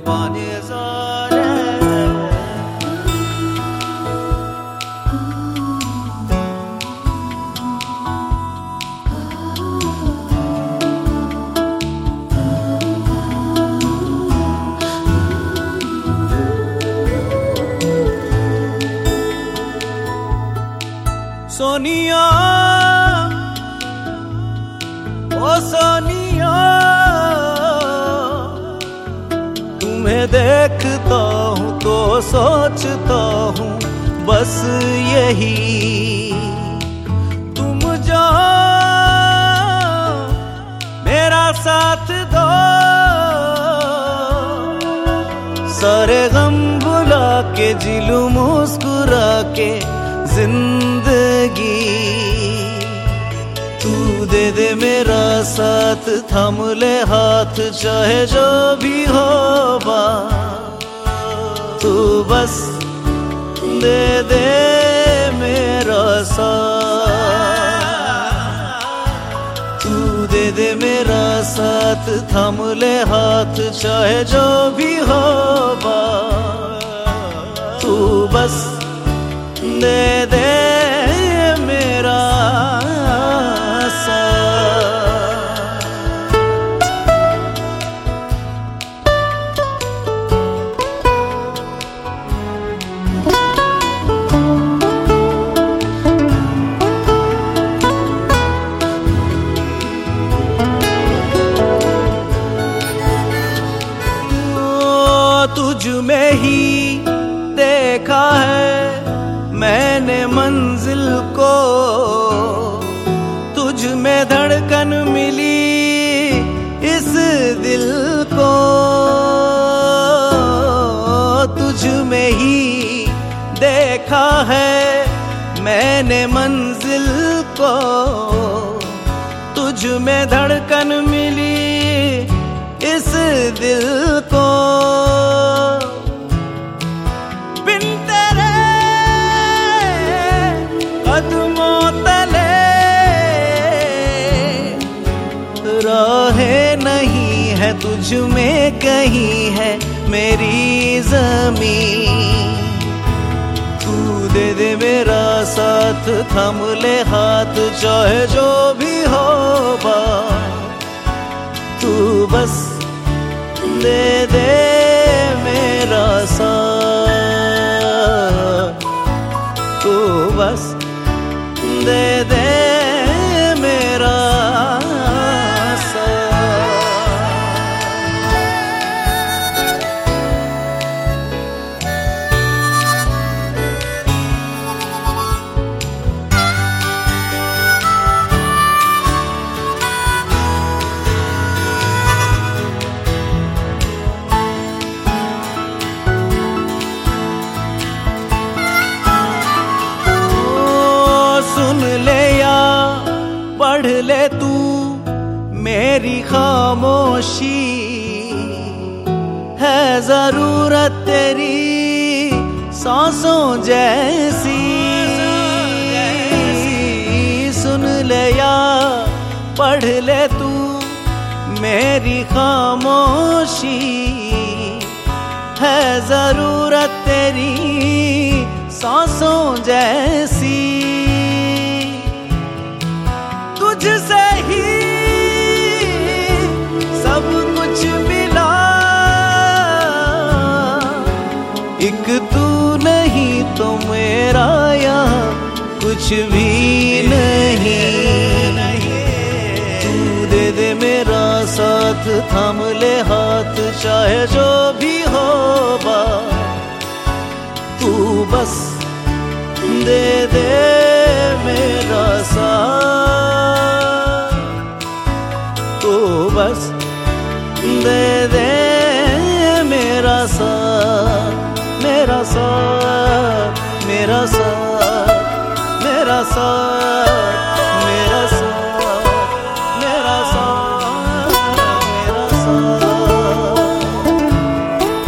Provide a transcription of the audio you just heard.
सोनिया ओ सोनिया, तुम्हें देखता हूँ तो सोचता हूँ बस यही, तुम जाओ मेरा साथ दो, सारे गम भुला के जिलू मुस्कुरा के जिंदगी, तू दे दे मेरा साथ, थाम ले हाथ चाहे जो भी हो बा, तू बस दे दे मेरा साथ, तू दे दे मेरा साथ, थाम ले हाथ चाहे जो भी हो बा, तू बस दे दे मेरा साथ। तुझ में ही देखा है मैंने मंजिल को, तुझ में धड़कन मिली इस दिल को, तुझ में ही देखा है मैंने मंजिल को, तुझ में धड़कन मिली इस दिल को, राहें नहीं है तुझ में कहीं है मेरी ज़मीं, तू दे दे मेरा साथ, थाम ले हाथ चाहे जो भी हो बा, तू बस दे दे मेरा साथ, तू बस दे दे मेरा पढ़ ले तू मेरी खामोशी, है जरूरत तेरी सांसों जैसी, सुन ले या पढ़ ले तू मेरी खामोशी, है जरूरत तेरी सांसों जैसी, तुझसे ही सब कुछ मिला, एक तू नहीं तो मेरा यहाँ कुछ भी नहीं, तू दे दे मेरा साथ, थाम ले हाथ चाहे जो भी हो बा, तू बस दे दे मेरा साथ, तो बस दे दे मेरा साथ, मेरा साथ, मेरा साथ, मेरा साथ।